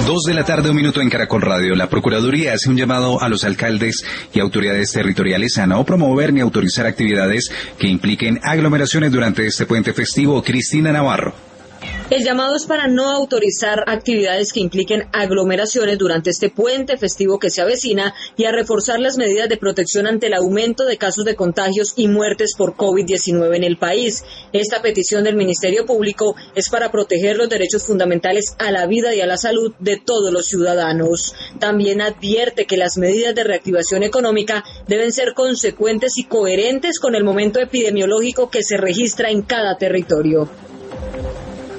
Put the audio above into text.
2:00 PM en Caracol Radio. La Procuraduría hace un llamado a los alcaldes y autoridades territoriales a no promover ni autorizar actividades que impliquen aglomeraciones durante este puente festivo. Cristina Navarro. El llamado es para no autorizar actividades que impliquen aglomeraciones durante este puente festivo que se avecina y a reforzar las medidas de protección ante el aumento de casos de contagios y muertes por COVID-19 en el país. Esta petición del Ministerio Público es para proteger los derechos fundamentales a la vida y a la salud de todos los ciudadanos. También advierte que las medidas de reactivación económica deben ser consecuentes y coherentes con el momento epidemiológico que se registra en cada territorio.